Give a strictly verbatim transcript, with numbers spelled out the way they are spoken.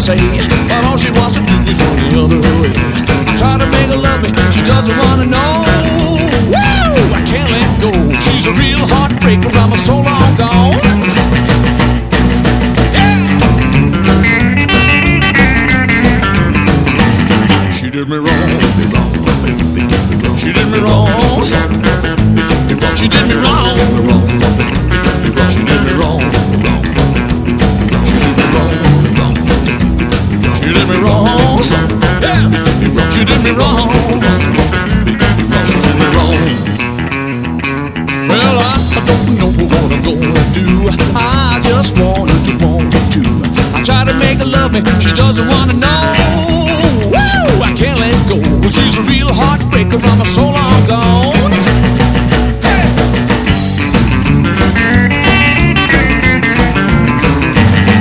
say, but all she wants to do is run the other way. I try to make her love me, she doesn't wanna know. Woo! I can't let go. She's a real heartbreaker, I'm so long gone. Yeah! She did me wrong. She did me wrong. She did me wrong. She did me wrong. She did me wrong. Yeah. She did me wrong. She did me wrong. Well, I don't know what I'm gonna do. I just wanted to want her to. I try to make her love me, she doesn't wanna know.